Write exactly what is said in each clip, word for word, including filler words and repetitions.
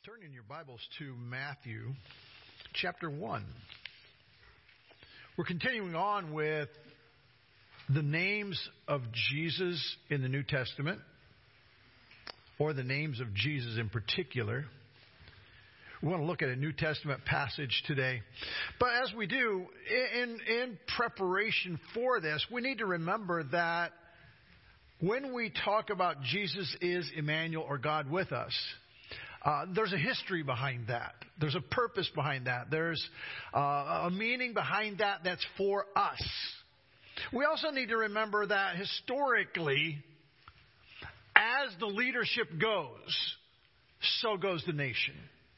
Turn in your Bibles to Matthew chapter one. We're continuing on with the names of Jesus in the New Testament, or the names of Jesus in particular. We want to look at a New Testament passage today. But as we do, in, in preparation for this, we need to remember that when we talk about Jesus is Emmanuel, or God with us, Uh, there's a history behind that. There's a purpose behind that. There's uh, a meaning behind that that's for us. We also need to remember that historically, as the leadership goes, so goes the nation.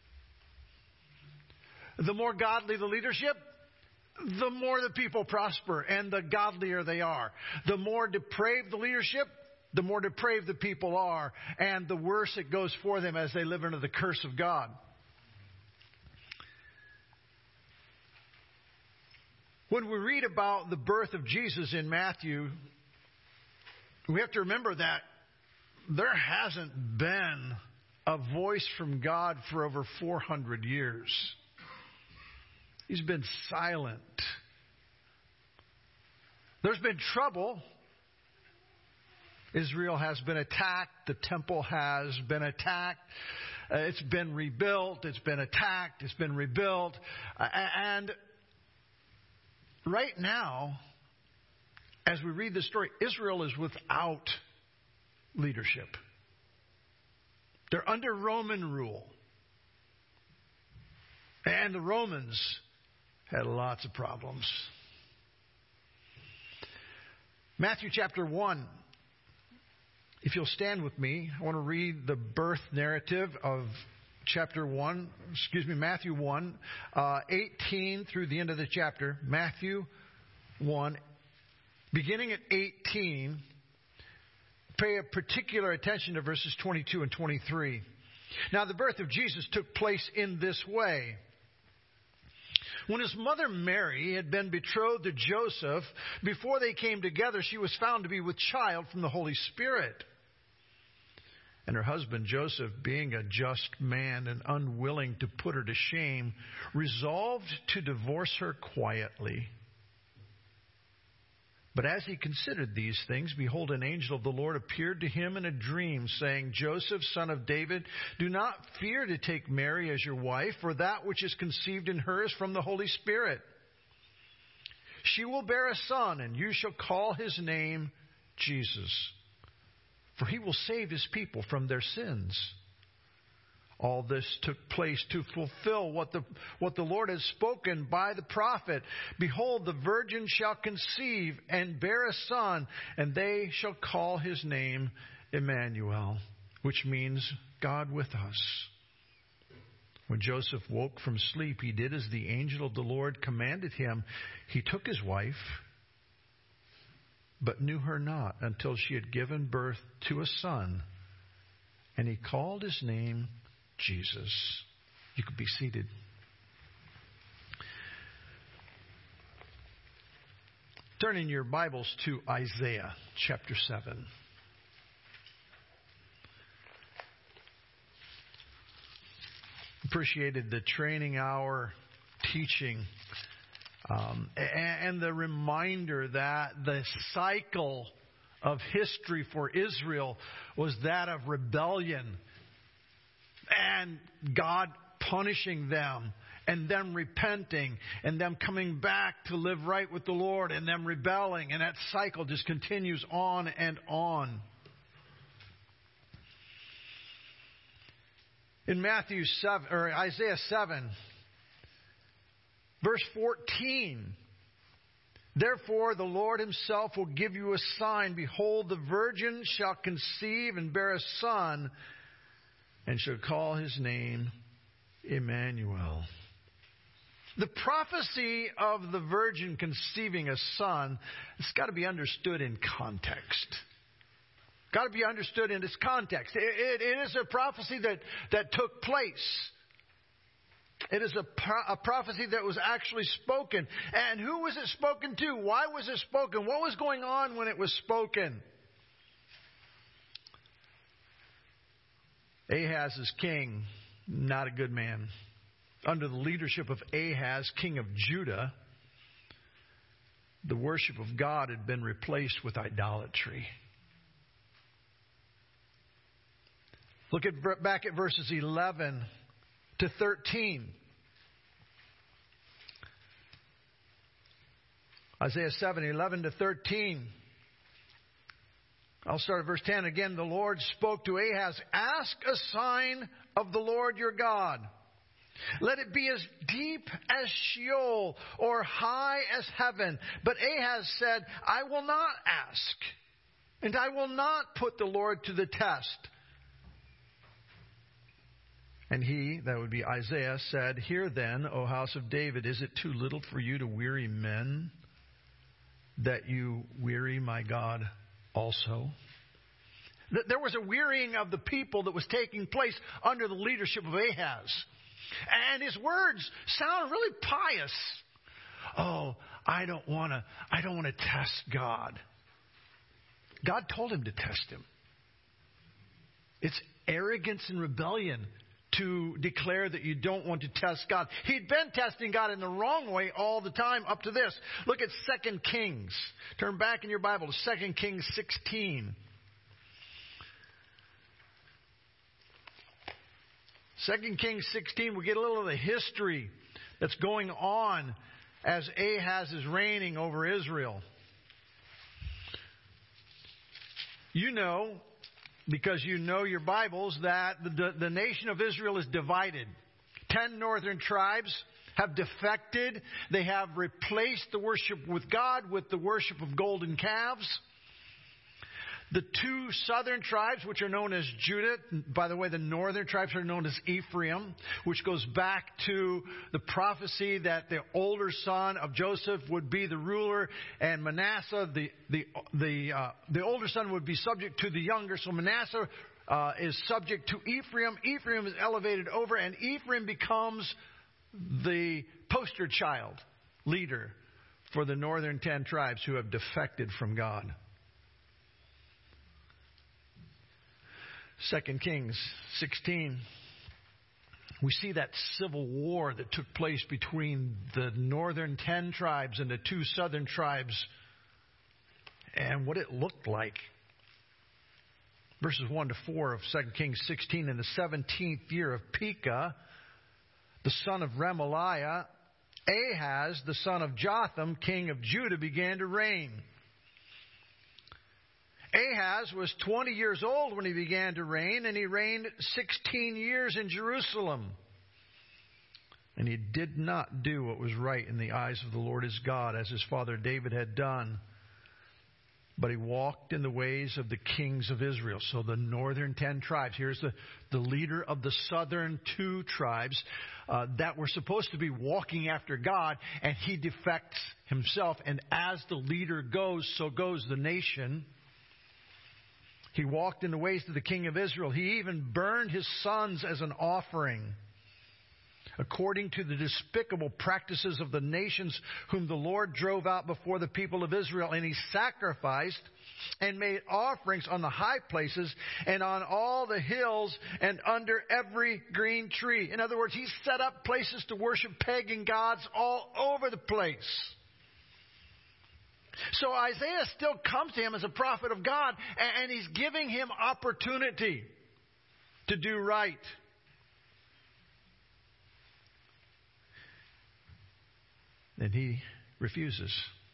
The more godly the leadership, the more the people prosper and the godlier they are. The more depraved the leadership, the more depraved the people are, and the worse it goes for them as they live under the curse of God. When we read about the birth of Jesus in Matthew, we have to remember that there hasn't been a voice from God for over four hundred years. He's been silent. There's been trouble. Israel has been attacked. The temple has been attacked. Uh, it's been rebuilt. It's been attacked. It's been rebuilt. Uh, and right now, as we read the story, Israel is without leadership. They're under Roman rule. And the Romans had lots of problems. Matthew chapter one. If you'll stand with me, I want to read the birth narrative of chapter one, excuse me, Matthew one, uh, eighteen through the end of the chapter. Matthew one, beginning at eighteen, pay a particular attention to verses twenty-two and twenty-three. Now, the birth of Jesus took place in this way. When his mother Mary had been betrothed to Joseph, before they came together, she was found to be with child from the Holy Spirit. And her husband Joseph, being a just man and unwilling to put her to shame, resolved to divorce her quietly. But as he considered these things, behold, an angel of the Lord appeared to him in a dream, saying, Joseph, son of David, do not fear to take Mary as your wife, for that which is conceived in her is from the Holy Spirit. She will bear a son, and you shall call his name Jesus, for he will save his people from their sins. All this took place to fulfill what the, what the Lord has spoken by the prophet. Behold, the virgin shall conceive and bear a son, and they shall call his name Emmanuel, which means God with us. When Joseph woke from sleep, he did as the angel of the Lord commanded him. He took his wife, but knew her not until she had given birth to a son, and he called his name Jesus. You could be seated. Turn in your Bibles to Isaiah chapter seven. Appreciated the training hour teaching um, and the reminder that the cycle of history for Israel was that of rebellion and God punishing them, and them repenting, and them coming back to live right with the Lord, and them rebelling, and that cycle just continues on and on. In Matthew seven, or Isaiah seven, verse fourteen, therefore the Lord himself will give you a sign. Behold, the virgin shall conceive and bear a son, and shall call his name Emmanuel. The prophecy of the virgin conceiving a son has got to be understood in context. Got to be understood in its context. It, it, it is a prophecy that, that took place. It is a, pro- a prophecy that was actually spoken. And who was it spoken to? Why was it spoken? What was going on when it was spoken? Ahaz is king. not a good man. Under the leadership of Ahaz, king of Judah, the worship of God had been replaced with idolatry. Look at back at verses eleven to thirteen. Isaiah seven, eleven to thirteen. I'll start at verse ten. Again, the Lord spoke to Ahaz, "Ask a sign of the Lord your God. Let it be as deep as Sheol or high as heaven." But Ahaz said, "I will not ask, and I will not put the Lord to the test." And he, that would be Isaiah, said, "Hear then, O house of David, is it too little for you to weary men, that you weary my God also?" There was a wearying of the people that was taking place under the leadership of Ahaz. And his words sound really pious. Oh, I don't want to I don't want to test God. God told him to test him. It's arrogance and rebellion to declare that you don't want to test God. He'd been testing God in the wrong way all the time up to this. Look at Second Kings. Turn back in your Bible to Second Kings sixteen. Second Kings sixteen, we get a little of the history that's going on as Ahaz is reigning over Israel. You know, because you know your Bibles, that the, the nation of Israel is divided. Ten northern tribes have defected. They have replaced the worship with God with the worship of golden calves. The two southern tribes, which are known as Judah, by the way, the northern tribes are known as Ephraim, which goes back to the prophecy that the older son of Joseph would be the ruler, and Manasseh, the the the uh, the older son, would be subject to the younger. So Manasseh uh, is subject to Ephraim. Ephraim is elevated over, and Ephraim becomes the poster child leader for the northern ten tribes who have defected from God. Second Kings sixteen, we see that civil war that took place between the northern ten tribes and the two southern tribes and what it looked like. Verses one to four of Second Kings sixteen, in the seventeenth year of Pekah, the son of Remaliah, Ahaz, the son of Jotham, king of Judah, began to reign. Ahaz was twenty years old when he began to reign, and he reigned sixteen years in Jerusalem. And he did not do what was right in the eyes of the Lord his God, as his father David had done. But he walked in the ways of the kings of Israel. So the northern ten tribes. Here's the, the leader of the southern two tribes uh, that were supposed to be walking after God. And he defects himself. And as the leader goes, so goes the nation. He walked in the ways of the king of Israel. He even burned his sons as an offering, according to the despicable practices of the nations whom the Lord drove out before the people of Israel. And he sacrificed and made offerings on the high places and on all the hills and under every green tree. In other words, he set up places to worship pagan gods all over the place. So Isaiah still comes to him as a prophet of God, and he's giving him opportunity to do right. And he refuses.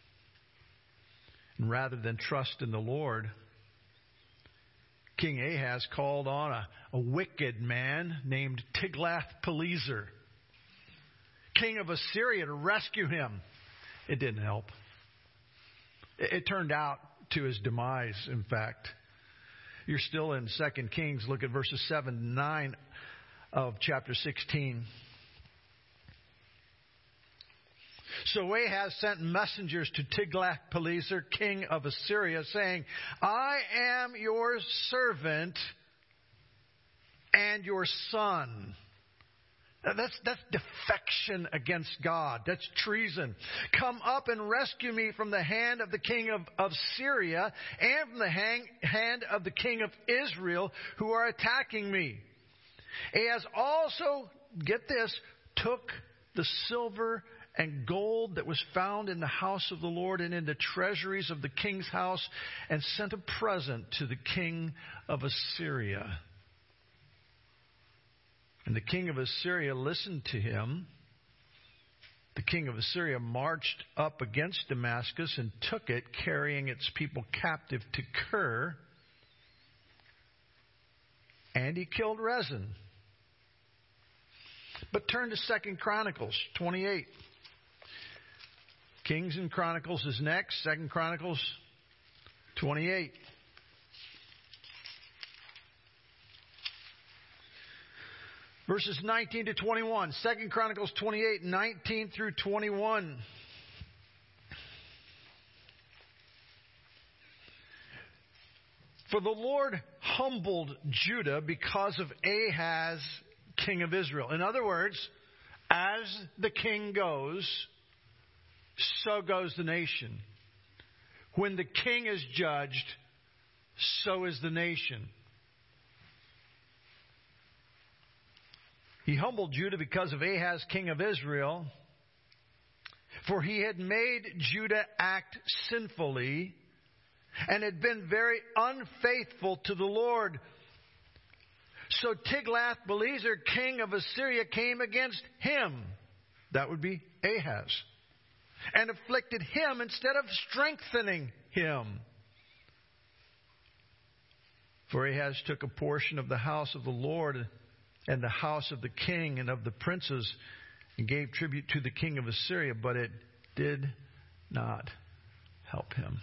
And rather than trust in the Lord, King Ahaz called on a, a wicked man named Tiglath-Pileser, king of Assyria, to rescue him. It didn't help. It turned out to his demise, in fact. You're still in Second Kings. Look at verses seven and nine of chapter sixteen. So Ahaz sent messengers to Tiglath-Pileser, king of Assyria, saying, "I am your servant and your son." That's, that's defection against God. That's treason. "Come up and rescue me from the hand of the king of, of Syria and from the hang, hand of the king of Israel who are attacking me." Ahaz also, get this, took the silver and gold that was found in the house of the Lord and in the treasuries of the king's house and sent a present to the king of Assyria. And the king of Assyria listened to him. The king of Assyria marched up against Damascus and took it, carrying its people captive to Kir. And he killed Rezin. But turn to Second Chronicles twenty-eight. Kings and Chronicles is next. Second Chronicles twenty-eight. Verses nineteen to twenty-one. Second Chronicles twenty-eight, nineteen through twenty-one. For the Lord humbled Judah because of Ahaz, king of Israel. In other words, as the king goes, so goes the nation. When the king is judged, so is the nation. He humbled Judah because of Ahaz, king of Israel, for he had made Judah act sinfully and had been very unfaithful to the Lord. So Tiglath-Pileser, king of Assyria, came against him. That would be Ahaz. And afflicted him instead of strengthening him. For Ahaz took a portion of the house of the Lord and the house of the king and of the princes and gave tribute to the king of Assyria, but it did not help him.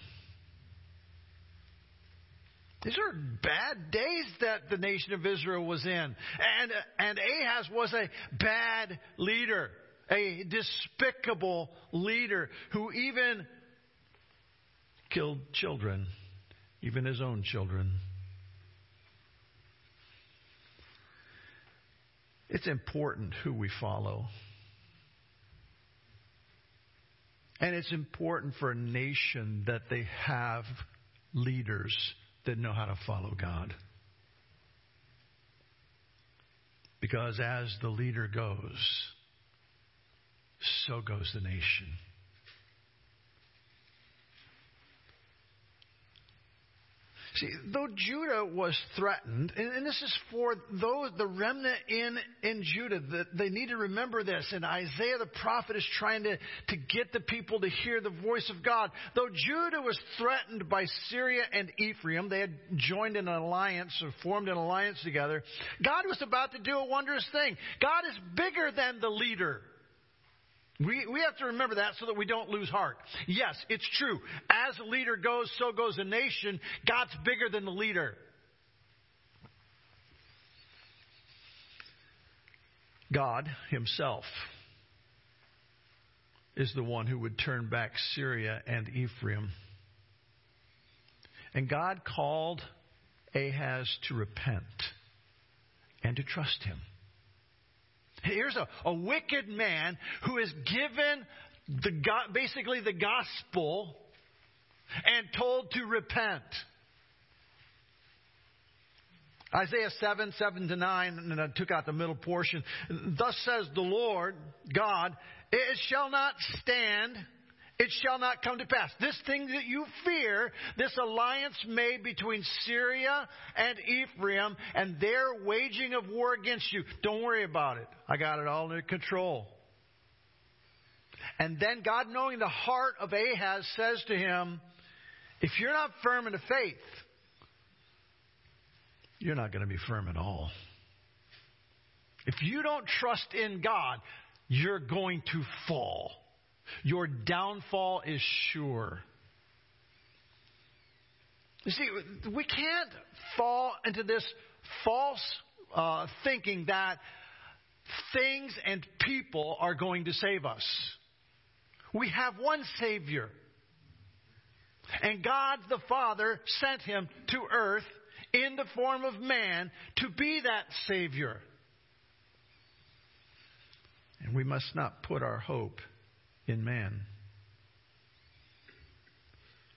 These are bad days that the nation of Israel was in. And, and Ahaz was a bad leader, a despicable leader who even killed children, even his own children. It's important who we follow. And it's important for a nation that they have leaders that know how to follow God. Because as the leader goes, so goes the nation. See, though Judah was threatened, and, and this is for those, the remnant in, in Judah, that they need to remember this. And Isaiah the prophet is trying to, to get the people to hear the voice of God. Though Judah was threatened by Syria and Ephraim, they had joined an alliance or formed an alliance together. God was about to do a wondrous thing. God is bigger than the leader. We we have to remember that so that we don't lose heart. Yes, it's true. As a leader goes, so goes a nation. God's bigger than the leader. God himself is the one who would turn back Syria and Ephraim. And God called Ahaz to repent and to trust him. Here's a, a wicked man who is given the basically the gospel and told to repent. Isaiah seven, seven to nine, and I took out the middle portion. Thus says the Lord God, it shall not stand, it shall not come to pass. This thing that you fear, this alliance made between Syria and Ephraim, and their waging of war against you. Don't worry about it. I got it all under control. And then God, knowing the heart of Ahaz, says to him, if you're not firm in the faith, you're not going to be firm at all. If you don't trust in God, you're going to fall. Your downfall is sure. You see, we can't fall into this false uh, thinking that things and people are going to save us. We have one Savior. And God the Father sent him to earth in the form of man to be that Savior. And we must not put our hope in man.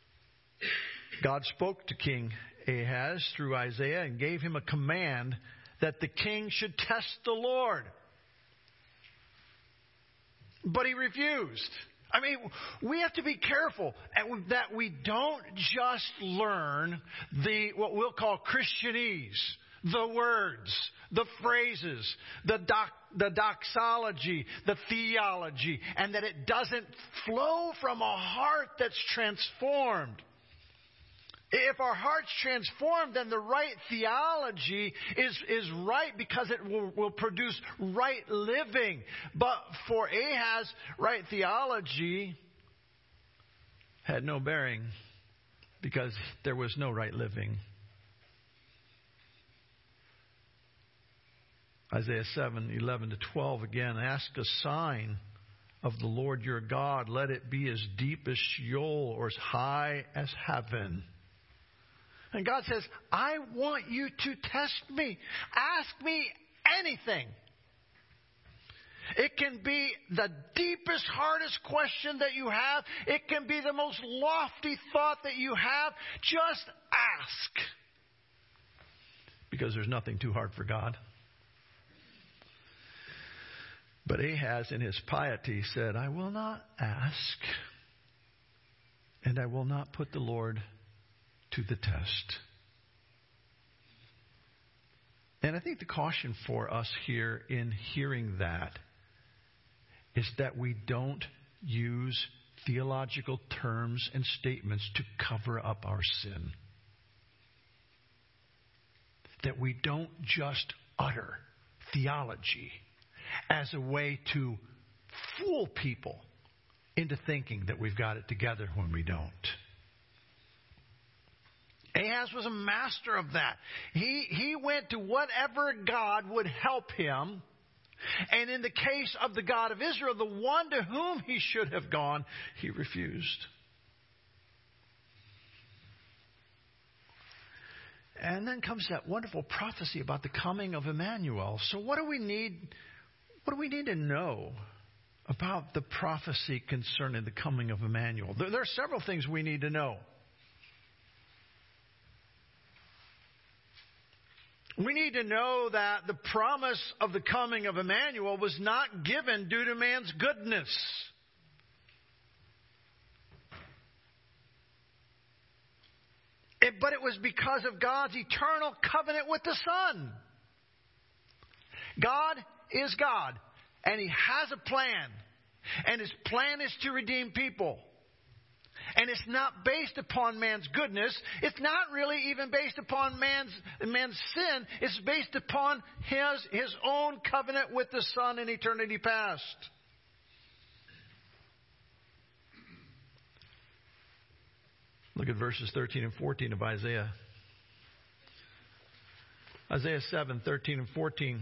God spoke to King Ahaz through Isaiah and gave him a command that the king should test the Lord. But he refused. I mean, we have to be careful that we don't just learn the what we'll call Christianese, the words, the phrases, the doc, the doxology, the theology, and that it doesn't flow from a heart that's transformed. If our heart's transformed, then the right theology is, is right because it will, will produce right living. But for Ahaz, right theology had no bearing because there was no right living. Isaiah seven, eleven to twelve again, ask a sign of the Lord your God. Let it be as deep as Sheol or as high as heaven. And God says, I want you to test me. Ask me anything. It can be the deepest, hardest question that you have. It can be the most lofty thought that you have. Just ask. Because there's nothing too hard for God. But Ahaz, in his piety, said, I will not ask, and I will not put the Lord to the test. And I think the caution for us here in hearing that is that we don't use theological terms and statements to cover up our sin. That we don't just utter theology as a way to fool people into thinking that we've got it together when we don't. Ahaz was a master of that. He, he went to whatever God would help him. And in the case of the God of Israel, the one to whom he should have gone, he refused. And then comes that wonderful prophecy about the coming of Emmanuel. So what do we need, what do we need to know about the prophecy concerning the coming of Emmanuel? There, there are several things we need to know. We need to know that the promise of the coming of Emmanuel was not given due to man's goodness. It, but it was because of God's eternal covenant with the Son. God is God, and He has a plan. And His plan is to redeem people. And it's not based upon man's goodness. It's not really even based upon man's, man's sin. It's based upon his, his own covenant with the Son in eternity past. Look at verses thirteen and fourteen of Isaiah. Isaiah seven, thirteen and fourteen.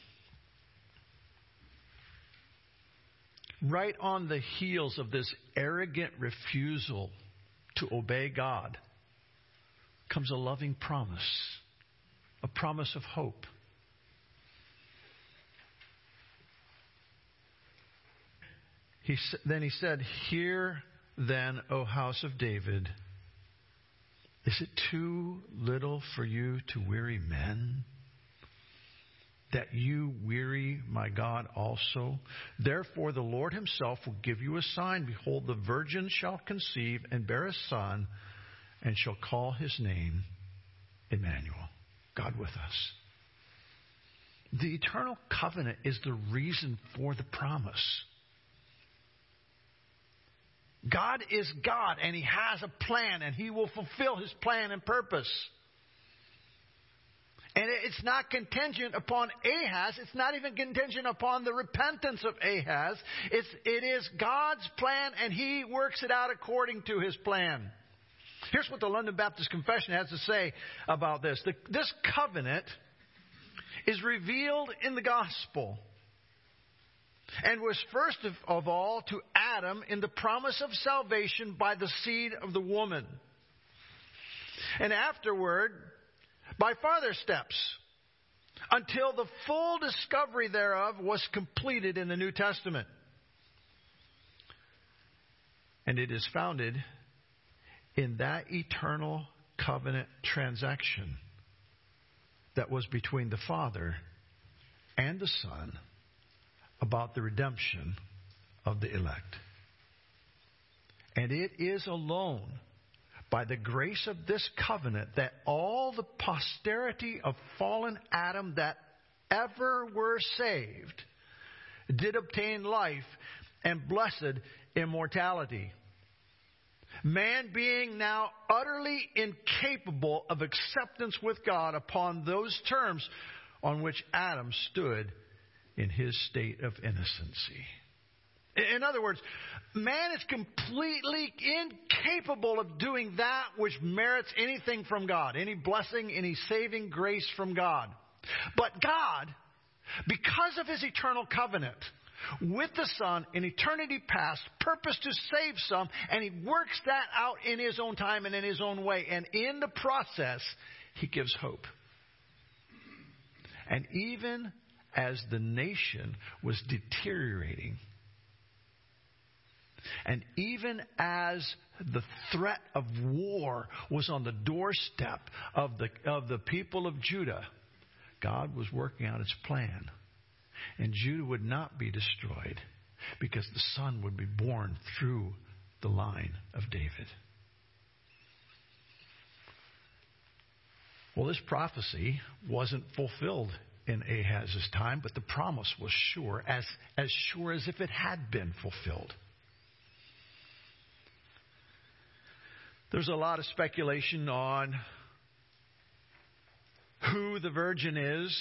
Right on the heels of this arrogant refusal to obey God comes a loving promise, a promise of hope. He, then he said, Hear then, O house of David, is it too little for you to weary men? That you weary my God also? Therefore the Lord Himself will give you a sign. Behold, the virgin shall conceive and bear a son, and shall call his name Emmanuel, God with us. The eternal covenant is the reason for the promise. God is God, and He has a plan, and He will fulfill His plan and purpose. And it's not contingent upon Ahaz. It's not even contingent upon the repentance of Ahaz. It's, it is God's plan, and He works it out according to His plan. Here's what the London Baptist Confession has to say about this. The, this covenant is revealed in the gospel and was first of, of all to Adam in the promise of salvation by the seed of the woman. And afterward, by farther steps, until the full discovery thereof was completed in the New Testament. And it is founded in that eternal covenant transaction that was between the Father and the Son about the redemption of the elect. And it is alone by the grace of this covenant that all the posterity of fallen Adam that ever were saved did obtain life and blessed immortality. Man being now utterly incapable of acceptance with God upon those terms on which Adam stood in his state of innocency. In other words, man is completely incapable of doing that which merits anything from God, any blessing, any saving grace from God. But God, because of His eternal covenant with the Son in eternity past, purposed to save some, and He works that out in His own time and in His own way. And in the process, He gives hope. And even as the nation was deteriorating, and even as the threat of war was on the doorstep of the of the people of Judah, God was working out His plan. And Judah would not be destroyed because the Son would be born through the line of David. Well, this prophecy wasn't fulfilled in Ahaz's time, but the promise was sure, as, as sure as if it had been fulfilled. There's a lot of speculation on who the virgin is.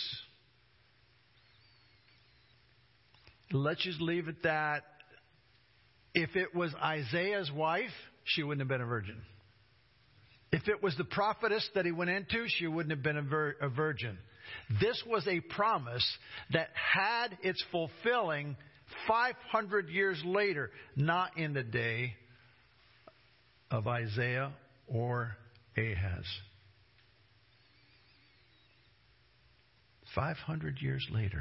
Let's just leave it that if it was Isaiah's wife, she wouldn't have been a virgin. If it was the prophetess that he went into, she wouldn't have been a, vir- a virgin. This was a promise that had its fulfilling five hundred years later, not in the day of Isaiah or Ahaz. five hundred years later.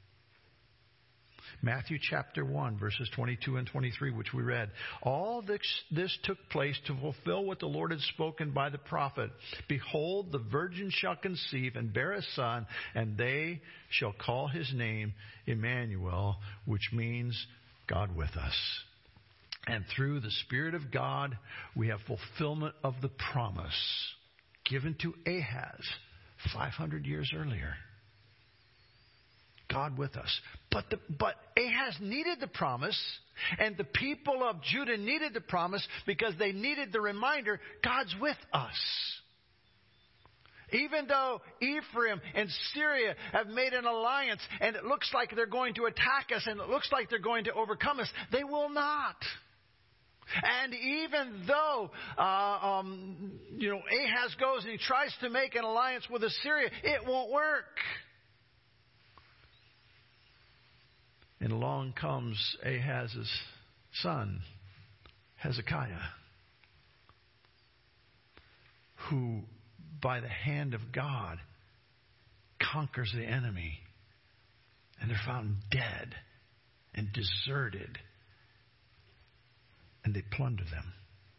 Matthew chapter one, verses twenty-two and twenty-three, which we read. All this, this took place to fulfill what the Lord had spoken by the prophet. Behold, the virgin shall conceive and bear a son, and they shall call his name Emmanuel, which means God with us. And through the Spirit of God, we have fulfillment of the promise given to Ahaz five hundred years earlier. God with us. But the, but Ahaz needed the promise, and the people of Judah needed the promise because they needed the reminder, God's with us. Even though Ephraim and Syria have made an alliance, and it looks like they're going to attack us, and it looks like they're going to overcome us, they will not. And even though, uh, um, you know, Ahaz goes and he tries to make an alliance with Assyria, it won't work. And along comes Ahaz's son, Hezekiah, who, by the hand of God, conquers the enemy. And they're found dead and deserted. And they plunder them.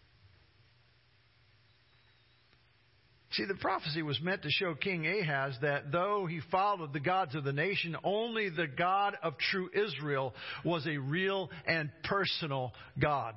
See, the prophecy was meant to show King Ahaz that though he followed the gods of the nation, only the God of true Israel was a real and personal God.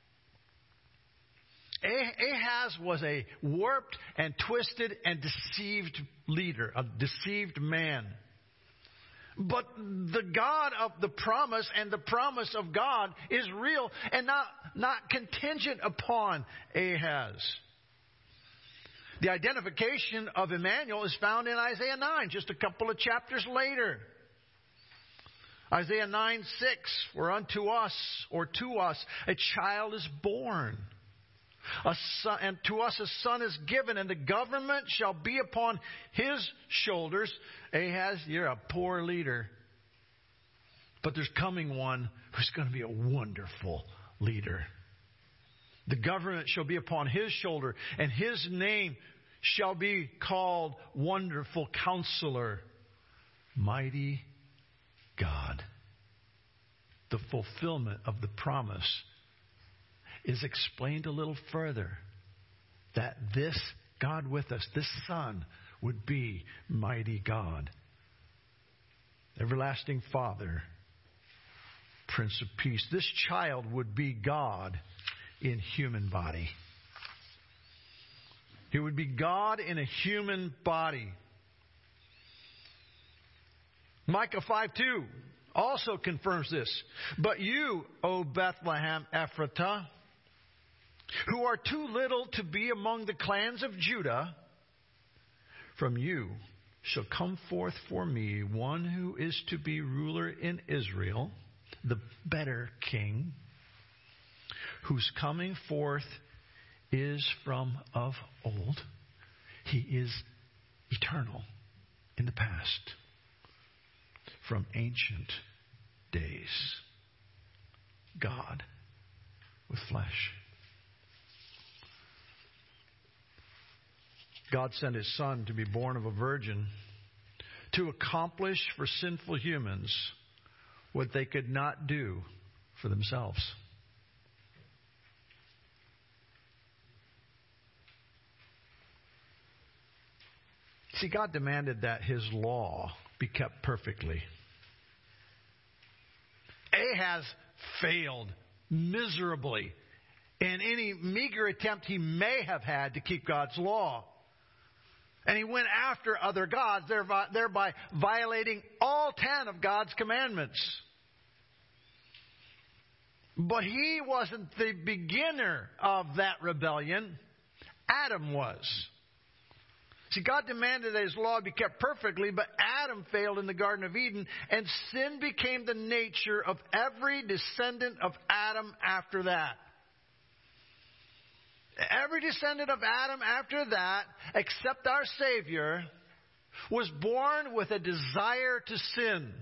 Ahaz was a warped and twisted and deceived leader, a deceived man. But the God of the promise and the promise of God is real and not, not contingent upon Ahaz. The identification of Emmanuel is found in Isaiah nine, just a couple of chapters later. Isaiah nine six, for unto us, or to us, a child is born. A son, and to us a son is given, and the government shall be upon his shoulders. Ahaz, you're a poor leader. But there's coming one who's going to be a wonderful leader. The government shall be upon his shoulder, and his name shall be called Wonderful Counselor, Mighty God. The fulfillment of the promise is explained a little further. That this God with us, this Son, would be mighty God, everlasting Father, Prince of Peace. This child would be God in human body. He would be God in a human body. Micah five two also confirms this. But you, O Bethlehem Ephratah, who are too little to be among the clans of Judah, from you shall come forth for me one who is to be ruler in Israel, the better king, whose coming forth is from of old. He is eternal in the past, from ancient days. God with flesh. God sent His Son to be born of a virgin to accomplish for sinful humans what they could not do for themselves. See, God demanded that His law be kept perfectly. Ahaz failed miserably in any meager attempt he may have had to keep God's law. And he went after other gods, thereby violating all ten of God's commandments. But he wasn't the beginner of that rebellion. Adam was. See, God demanded that His law be kept perfectly, but Adam failed in the Garden of Eden, and sin became the nature of every descendant of Adam after that. Every descendant of Adam after that, except our Savior, was born with a desire to sin.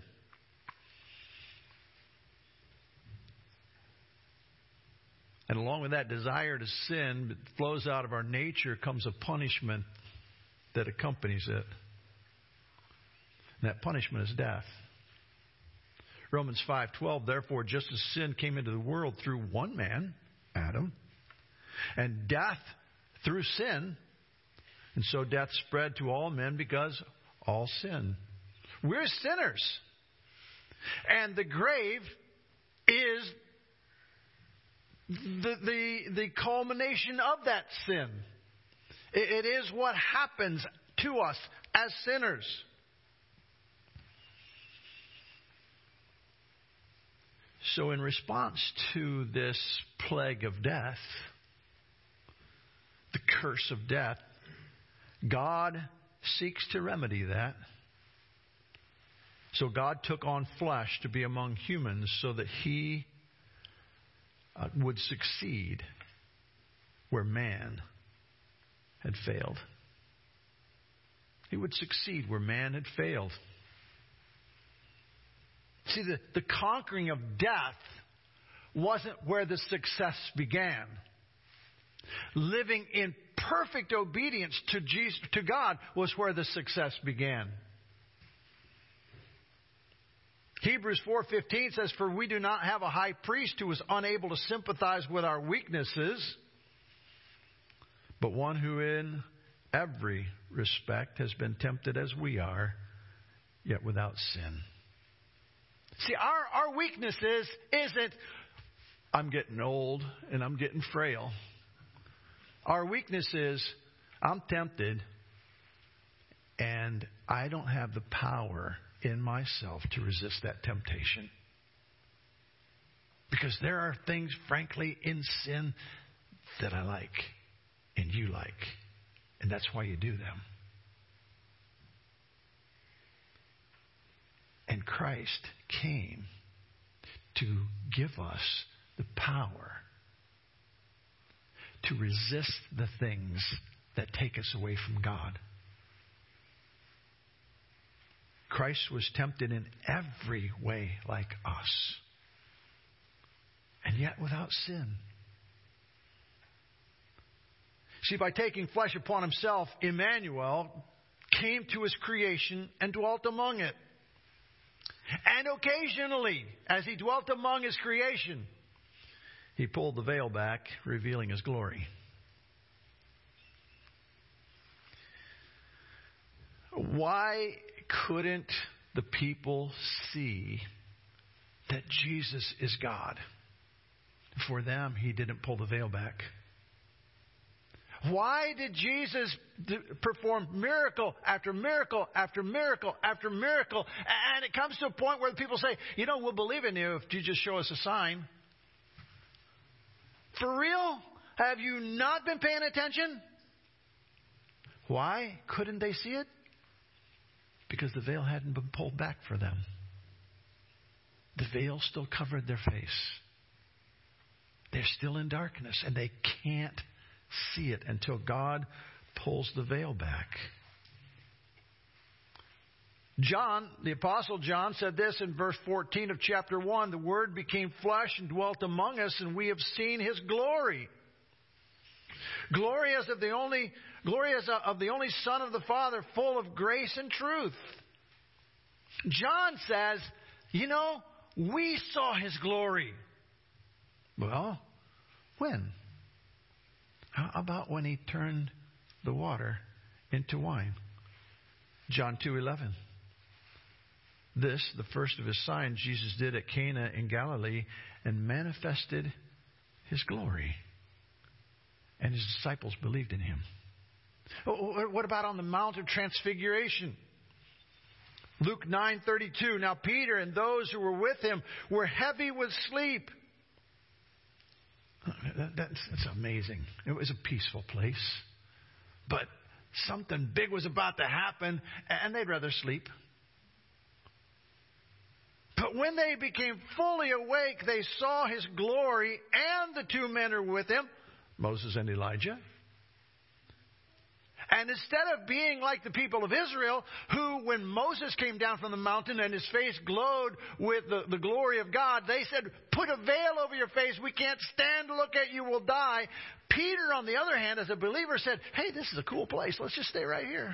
And along with that desire to sin that flows out of our nature comes a punishment that accompanies it. And that punishment is death. Romans five twelve, therefore, just as sin came into the world through one man, Adam, and death through sin, and so death spread to all men because all sin. We're sinners. And the grave is the, the, the culmination of that sin. It, it is what happens to us as sinners. So in response to this plague of death, the curse of death, God seeks to remedy that. So God took on flesh to be among humans so that He uh, would succeed where man had failed. He would succeed where man had failed. See, the, the conquering of death wasn't where the success began. Living in perfect obedience to Jesus, to God, was where the success began. Hebrews four fifteen says, "For we do not have a high priest who is unable to sympathize with our weaknesses, but one who in every respect has been tempted as we are, yet without sin." See, our, our weakness is, isn't, I'm getting old and I'm getting frail. Our weakness is, I'm tempted and I don't have the power in myself to resist that temptation. Because there are things, frankly, in sin that I like and you like. And that's why you do them. And Christ came to give us the power to resist the things that take us away from God. Christ was tempted in every way like us, and yet without sin. See, by taking flesh upon Himself, Emmanuel came to His creation and dwelt among it. And occasionally, as He dwelt among His creation, He pulled the veil back, revealing His glory. Why couldn't the people see that Jesus is God? For them, he didn't pull the veil back. Why did Jesus perform miracle after miracle after miracle after miracle? And it comes to a point where people say, you know, we'll believe in you if you just show us a sign. For real? Have you not been paying attention? Why couldn't they see it? Because the veil hadn't been pulled back for them. The veil still covered their face. They're still in darkness, and they can't see it until God pulls the veil back. John, the Apostle John, said this in verse fourteen of chapter one, the Word became flesh and dwelt among us, and we have seen His glory. Glory as of the only, glory as of the only Son of the Father, full of grace and truth. John says, you know, we saw His glory. Well, when? How about when He turned the water into wine? John two eleven. This, the first of His signs, Jesus did at Cana in Galilee and manifested His glory. And His disciples believed in Him. What about on the Mount of Transfiguration? Luke nine thirty-two. Now Peter and those who were with him were heavy with sleep. That's, that's amazing. It was a peaceful place. But something big was about to happen, and they'd rather sleep. But when they became fully awake, they saw His glory, and the two men who were with Him, Moses and Elijah. And instead of being like the people of Israel, who, when Moses came down from the mountain and his face glowed with the, the glory of God, they said, put a veil over your face. We can't stand to look at you. We'll die. Peter, on the other hand, as a believer, said, hey, this is a cool place. Let's just stay right here.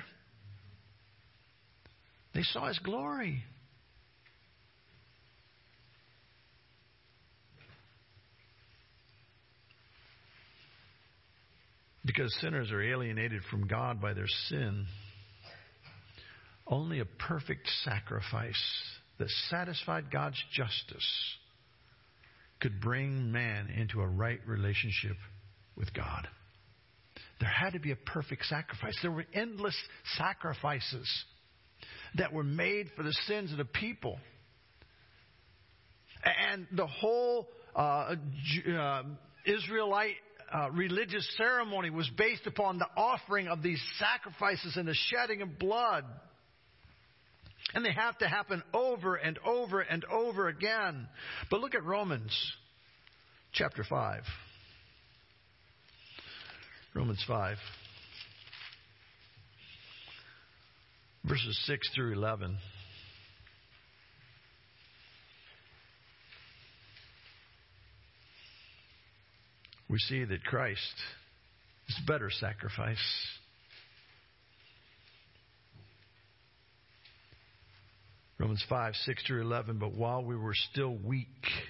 They saw His glory. Because sinners are alienated from God by their sin, only a perfect sacrifice that satisfied God's justice could bring man into a right relationship with God. There had to be a perfect sacrifice. There were endless sacrifices that were made for the sins of the people. And the whole uh, uh, Israelite Uh, religious ceremony was based upon the offering of these sacrifices and the shedding of blood. And they have to happen over and over and over again. But look at Romans chapter five. Romans five. Verses six through eleven. We see that Christ is a better sacrifice. Romans five, six through eleven. But while we were still weak,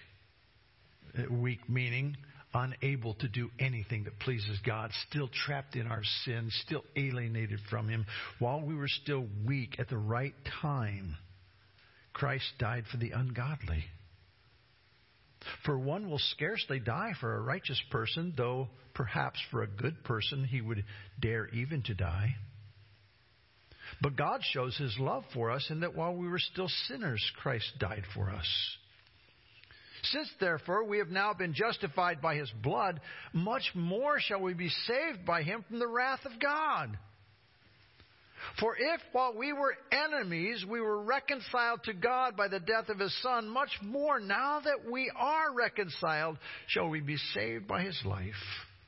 weak meaning unable to do anything that pleases God, still trapped in our sin, still alienated from Him, while we were still weak, at the right time, Christ died for the ungodly. For one will scarcely die for a righteous person, though perhaps for a good person he would dare even to die. But God shows His love for us in that while we were still sinners, Christ died for us. Since, therefore, we have now been justified by His blood, much more shall we be saved by Him from the wrath of God. For if, while we were enemies, we were reconciled to God by the death of His Son, much more, now that we are reconciled, shall we be saved by His life.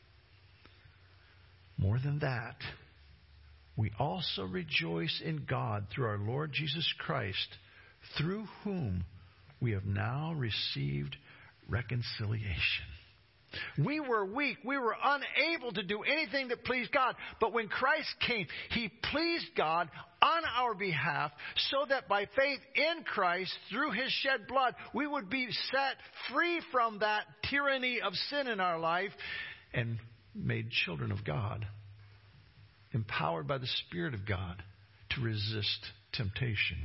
More than that, we also rejoice in God through our Lord Jesus Christ, through whom we have now received reconciliation. We were weak. We were unable to do anything that pleased God. But when Christ came, He pleased God on our behalf so that by faith in Christ, through His shed blood, we would be set free from that tyranny of sin in our life and made children of God, empowered by the Spirit of God to to resist temptation.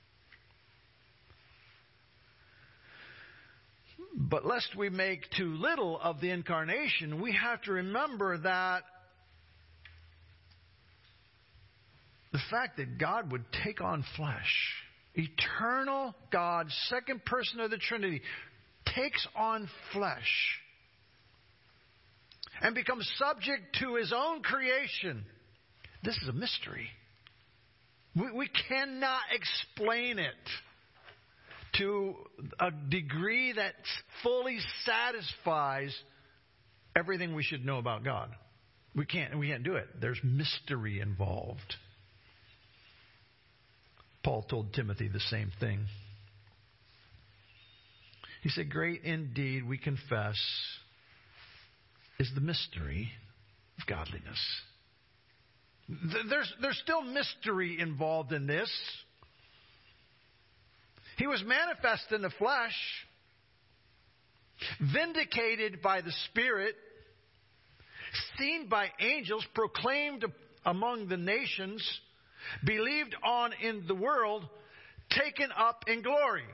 But lest we make too little of the incarnation, we have to remember that the fact that God would take on flesh, eternal God, second person of the Trinity, takes on flesh and becomes subject to His own creation. This is a mystery. We, we cannot explain it to a degree that fully satisfies everything we should know about God. We can't, we can't do it. There's mystery involved. Paul told Timothy the same thing. He said, great indeed, we confess, is the mystery of godliness. There's, there's still mystery involved in this. He was manifest in the flesh, vindicated by the Spirit, seen by angels, proclaimed among the nations, believed on in the world, taken up in glory.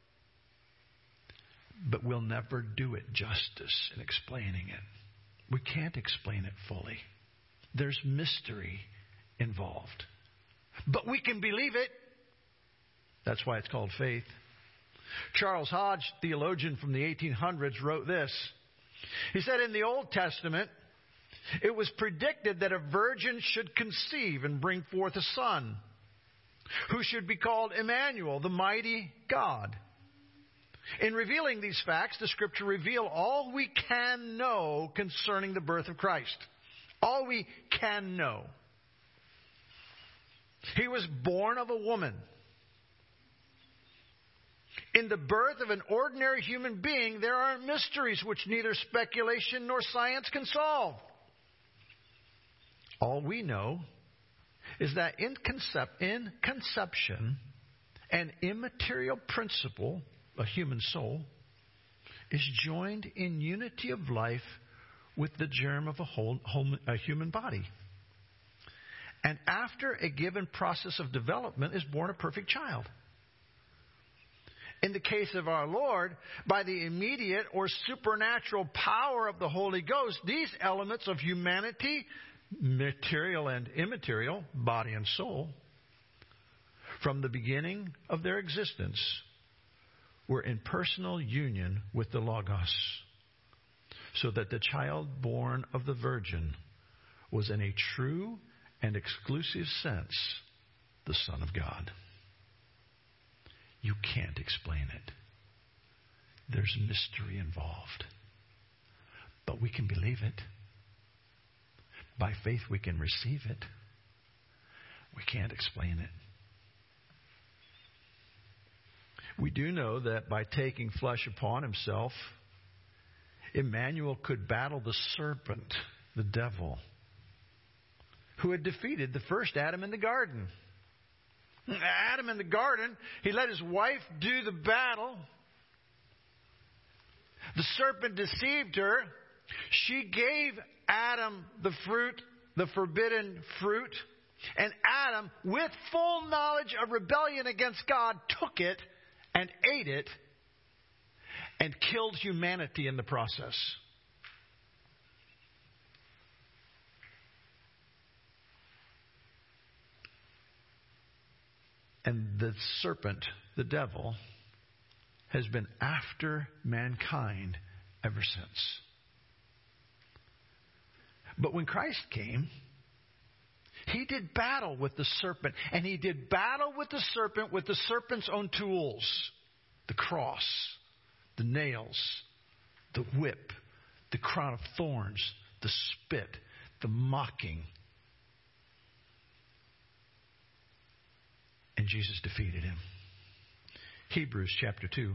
But we'll never do it justice in explaining it. We can't explain it fully. There's mystery involved. But we can believe it. That's why it's called faith. Charles Hodge, theologian from the eighteen hundreds, wrote this. He said, in the Old Testament, it was predicted that a virgin should conceive and bring forth a son, who should be called Emmanuel, the mighty God. In revealing these facts, the Scripture reveal all we can know concerning the birth of Christ. All we can know. He was born of a woman. In the birth of an ordinary human being, there are mysteries which neither speculation nor science can solve. All we know is that in, concep- in conception, an immaterial principle, a human soul, is joined in unity of life with the germ of a, whole, whole, a human body. And after a given process of development is born a perfect child. In the case of our Lord, by the immediate or supernatural power of the Holy Ghost, these elements of humanity, material and immaterial, body and soul, from the beginning of their existence, were in personal union with the Logos, so that the child born of the Virgin was in a true and exclusive sense the Son of God. You can't explain it. There's mystery involved. But we can believe it. By faith we can receive it. We can't explain it. We do know that by taking flesh upon Himself, Emmanuel could battle the serpent, the devil, who had defeated the first Adam in the garden. Adam in the garden, he let his wife do the battle. The serpent deceived her. She gave Adam the fruit, the forbidden fruit. And Adam, with full knowledge of rebellion against God, took it and ate it and killed humanity in the process. And the serpent, the devil, has been after mankind ever since. But when Christ came, He did battle with the serpent. And He did battle with the serpent with the serpent's own tools. The cross, the nails, the whip, the crown of thorns, the spit, the mocking. And Jesus defeated him. Hebrews chapter two.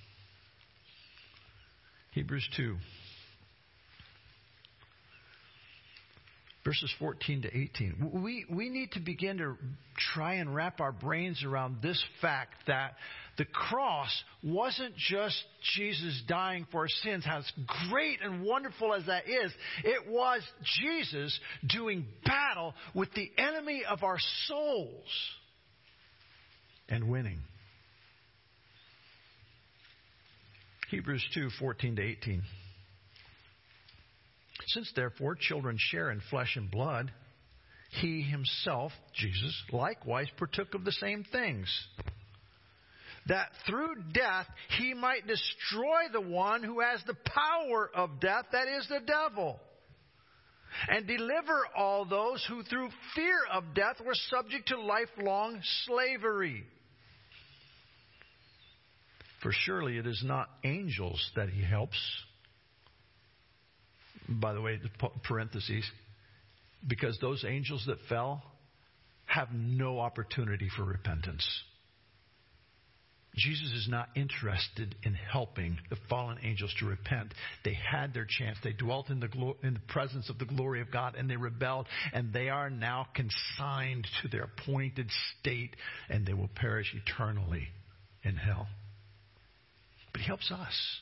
Hebrews two. Verses fourteen to eighteen. We, we need to begin to try and wrap our brains around this fact that the cross wasn't just Jesus dying for our sins, as great and wonderful as that is. It was Jesus doing battle with the enemy of our souls. and winning. Hebrews two, fourteen to eighteen. Since therefore children share in flesh and blood, he himself, Jesus, likewise partook of the same things, that through death he might destroy the one who has the power of death, that is the devil, and deliver all those who through fear of death were subject to lifelong slavery. For surely it is not angels that he helps. By the way, parentheses, because those angels that fell have no opportunity for repentance. Jesus is not interested in helping the fallen angels to repent. They had their chance. They dwelt in the glo- in the presence of the glory of God, and they rebelled, and they are now consigned to their appointed state, and they will perish eternally in hell. But he helps us.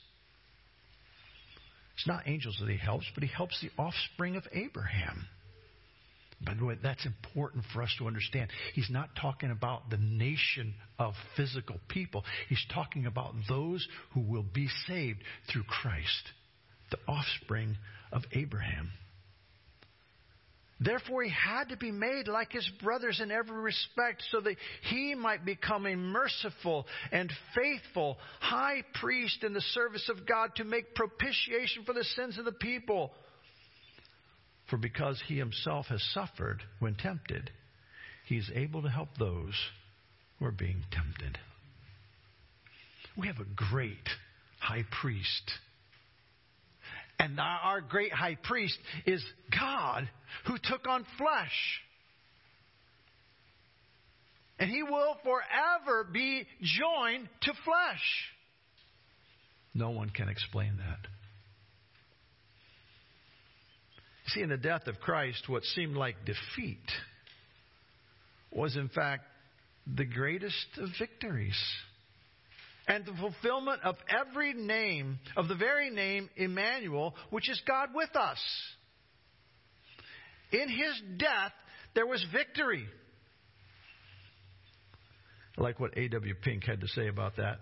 It's not angels that he helps, but he helps the offspring of Abraham. By the way, that's important for us to understand. He's not talking about the nation of physical people. He's talking about those who will be saved through Christ, the offspring of Abraham. Therefore, he had to be made like his brothers in every respect, so that he might become a merciful and faithful high priest in the service of God to make propitiation for the sins of the people. For because he himself has suffered when tempted, he is able to help those who are being tempted. We have a great high priest. And our great high priest is God, who took on flesh. And he will forever be joined to flesh. No one can explain that. See, in the death of Christ, what seemed like defeat was in fact the greatest of victories. And the fulfillment of every name, of the very name Emmanuel, which is God with us. In his death, there was victory. I like what A W Pink had to say about that.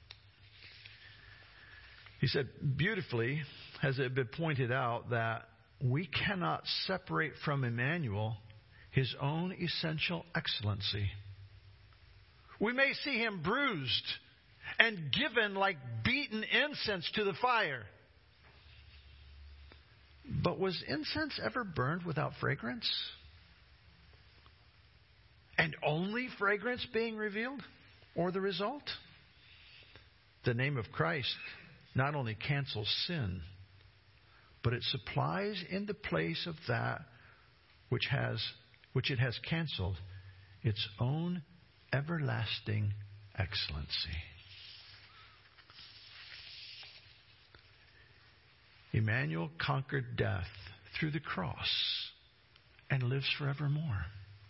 He said, beautifully has it been pointed out that we cannot separate from Emmanuel his own essential excellency. We may see him bruised and given like beaten incense to the fire. But was incense ever burned without fragrance? And only fragrance being revealed? Or the result? The name of Christ not only cancels sin, but it supplies in the place of that which has, which it has canceled, its own everlasting excellency. Emmanuel conquered death through the cross and lives forevermore.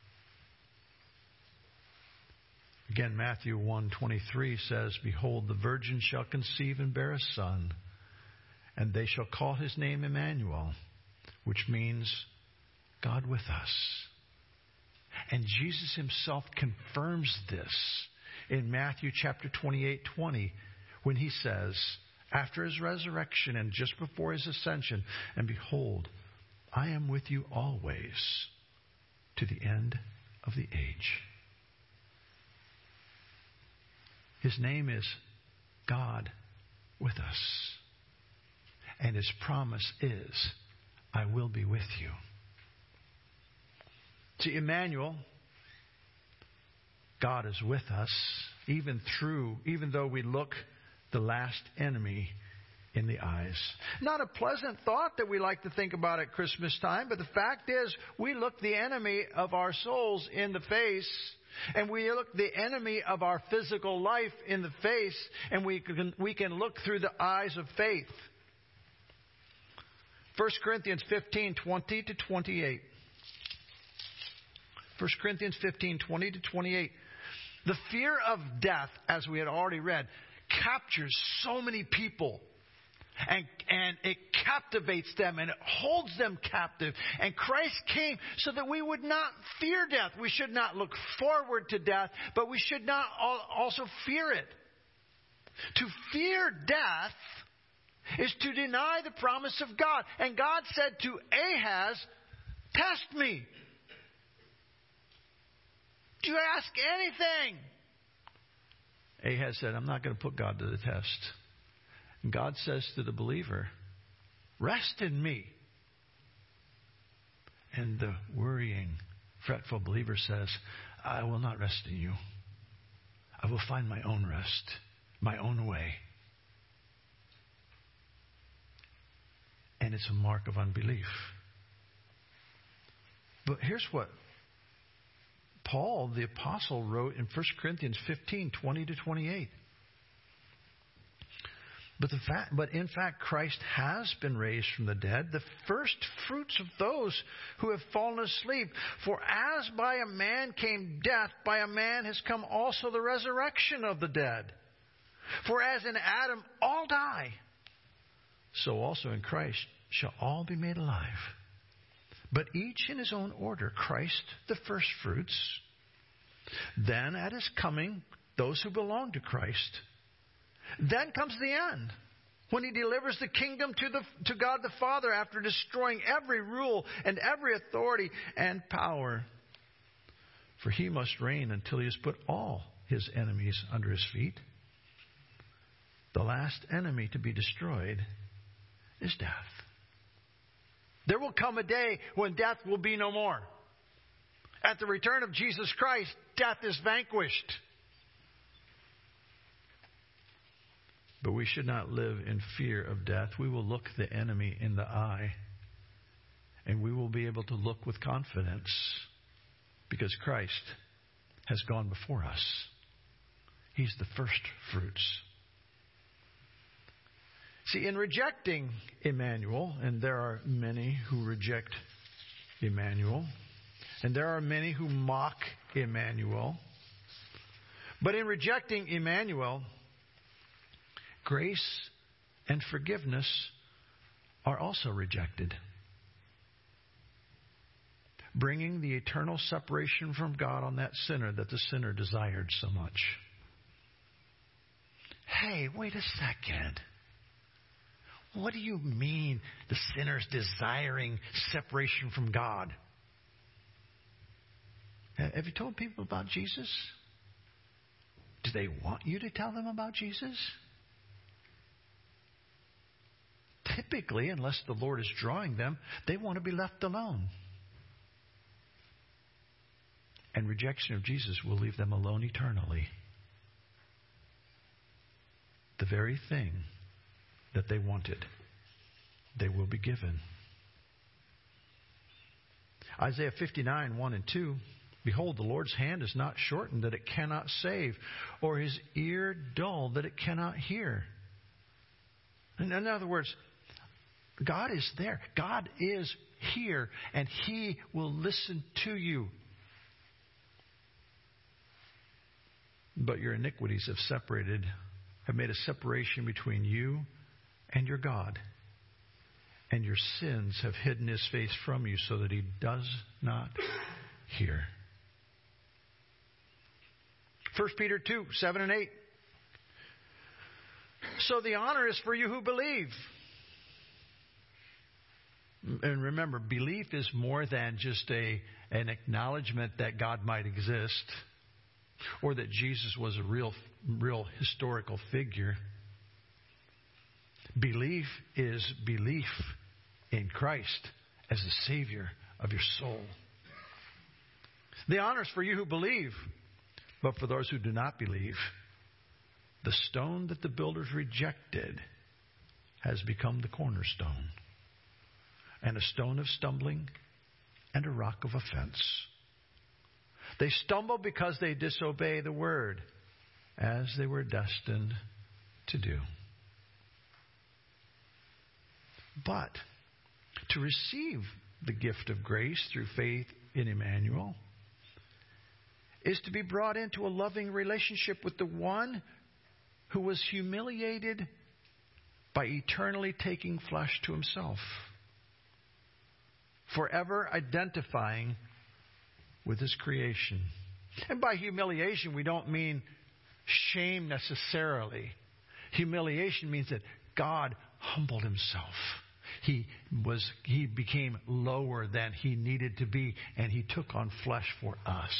Again, Matthew one twenty-three says, behold, the virgin shall conceive and bear a son, and they shall call his name Emmanuel, which means God with us. And Jesus himself confirms this in Matthew chapter twenty-eight twenty, when he says, after his resurrection and just before his ascension, and behold, I am with you always to the end of the age. His name is God with us. And his promise is, I will be with you. See, Emmanuel, God is with us, even through, even though we look the last enemy in the eyes. Not a pleasant thought that we like to think about at Christmas time, but the fact is, we look the enemy of our souls in the face, and we look the enemy of our physical life in the face, and we can, we can look through the eyes of faith. First Corinthians fifteen, twenty to twenty-eight. First Corinthians fifteen, twenty to twenty-eight. The fear of death, as we had already read, captures so many people. And, and it captivates them and it holds them captive. And Christ came so that we would not fear death. We should not look forward to death, but we should not also fear it. To fear death is to deny the promise of God. And God said to Ahaz, test me. Do you ask anything? Ahaz said, I'm not going to put God to the test. And God says to the believer, rest in me. And the worrying, fretful believer says, I will not rest in you. I will find my own rest, my own way. And it's a mark of unbelief. But here's what Paul, the apostle, wrote in First Corinthians fifteen, twenty to twenty-eight. But, the fact, but in fact, Christ has been raised from the dead, the first fruits of those who have fallen asleep. For as by a man came death, by a man has come also the resurrection of the dead. For as in Adam all die, so also in Christ shall all be made alive. But each in his own order, Christ the first fruits, then at his coming, those who belong to Christ. Then comes the end, when he delivers the kingdom to the to God the Father after destroying every rule and every authority and power. For he must reign until he has put all his enemies under his feet. The last enemy to be destroyed is death. There will come a day when death will be no more. At the return of Jesus Christ, death is vanquished. But we should not live in fear of death. We will look the enemy in the eye, and we will be able to look with confidence because Christ has gone before us. He's the first fruits. See, in rejecting Emmanuel, and there are many who reject Emmanuel, and there are many who mock Emmanuel, but in rejecting Emmanuel, grace and forgiveness are also rejected, bringing the eternal separation from God on that sinner that the sinner desired so much. Hey, wait a second. What do you mean the sinner's desiring separation from God? Have you told people about Jesus? Do they want you to tell them about Jesus? Typically, unless the Lord is drawing them, they want to be left alone. And rejection of Jesus will leave them alone eternally. The very thing that they wanted, they will be given. Isaiah fifty-nine, one and two. Behold, the Lord's hand is not shortened that it cannot save, or his ear dull that it cannot hear. In other words, God is there. God is here, and he will listen to you. But your iniquities have separated, have made a separation between you and your God. And your sins have hidden his face from you so that he does not hear. First Peter two, seven and eight. So the honor is for you who believe. And remember, belief is more than just a an acknowledgement that God might exist or that Jesus was a real, real historical figure. Belief is belief in Christ as the Savior of your soul. The honor is for you who believe, but for those who do not believe, the stone that the builders rejected has become the cornerstone, and a stone of stumbling and a rock of offense. They stumble because they disobey the word, as they were destined to do. But to receive the gift of grace through faith in Emmanuel is to be brought into a loving relationship with the one who was humiliated by eternally taking flesh to himself, forever identifying with his creation. And by humiliation, we don't mean shame necessarily. Humiliation means that God humbled himself. He was he became lower than he needed to be, and he took on flesh for us.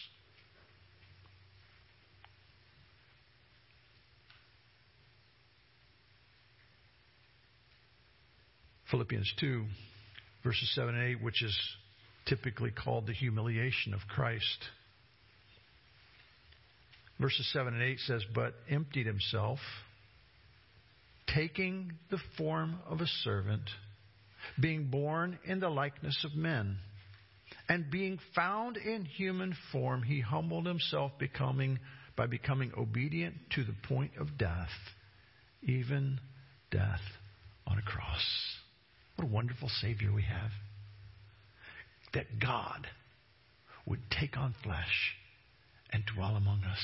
Philippians two, verses seven and eight, which is typically called the humiliation of Christ. Verses seven and eight says, "But emptied himself, taking the form of a servant, being born in the likeness of men, and being found in human form, he humbled himself becoming by becoming obedient to the point of death, even death on a cross." What a wonderful Savior we have. That God would take on flesh and dwell among us,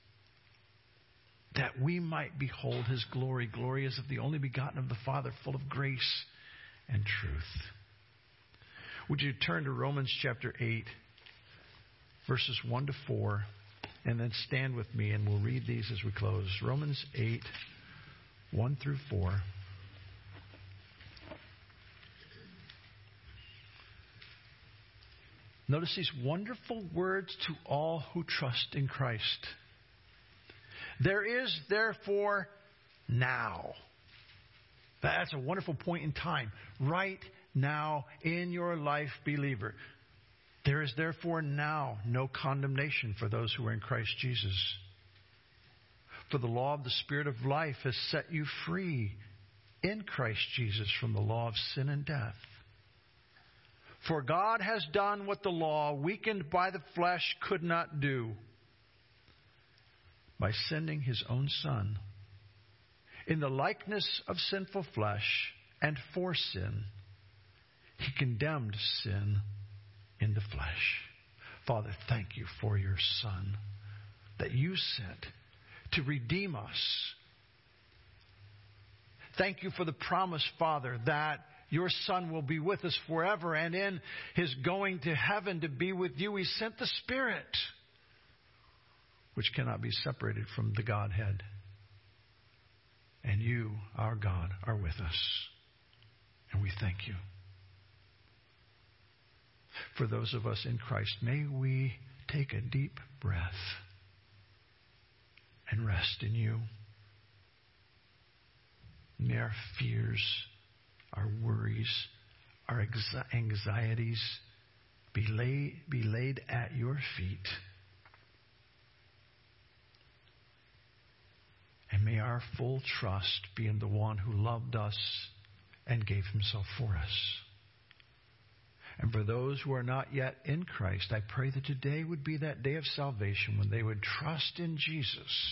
that we might behold his glory. Glory as of the only begotten of the Father, full of grace and truth. Would you turn to Romans chapter eight, verses one to four, and then stand with me and we'll read these as we close. Romans eight, one through four. Notice these wonderful words to all who trust in Christ. There is therefore now. That's a wonderful point in time. Right now in your life, believer. There is therefore now no condemnation for those who are in Christ Jesus. For the law of the Spirit of life has set you free in Christ Jesus from the law of sin and death. For God has done what the law, weakened by the flesh, could not do, by sending his own Son in the likeness of sinful flesh, and for sin, he condemned sin in the flesh. Father, thank you for your Son that you sent to redeem us. Thank you for the promise, Father, that your Son will be with us forever, and in his going to heaven to be with you, he sent the Spirit, which cannot be separated from the Godhead. And you, our God, are with us. And we thank you. For those of us in Christ, may we take a deep breath and rest in you. May our fears, our worries, our anxieties be laid, be laid at your feet. And may our full trust be in the one who loved us and gave himself for us. And for those who are not yet in Christ, I pray that today would be that day of salvation when they would trust in Jesus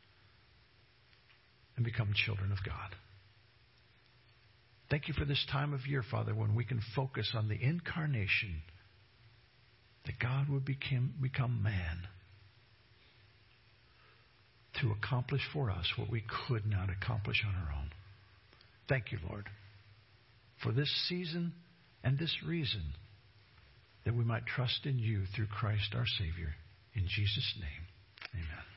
and become children of God. Thank you for this time of year, Father, when we can focus on the incarnation, that God would become, become man to accomplish for us what we could not accomplish on our own. Thank you, Lord, for this season and this reason, that we might trust in you through Christ our Savior. In Jesus' name, amen.